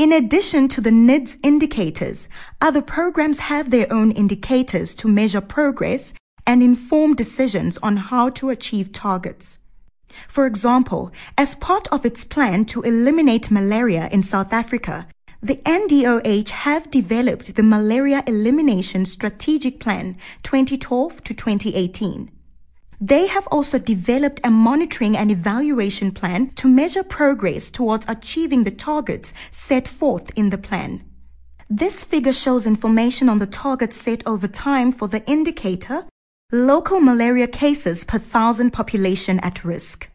In addition to the NIDS indicators, other programs have their own indicators to measure progress and inform decisions on how to achieve targets. For example, as part of its plan to eliminate malaria in South Africa, the NDOH have developed the Malaria Elimination Strategic Plan 2012 to 2018. They have also developed a monitoring and evaluation plan to measure progress towards achieving the targets set forth in the plan. This figure shows information on the targets set over time for the indicator, local malaria cases per thousand population at risk.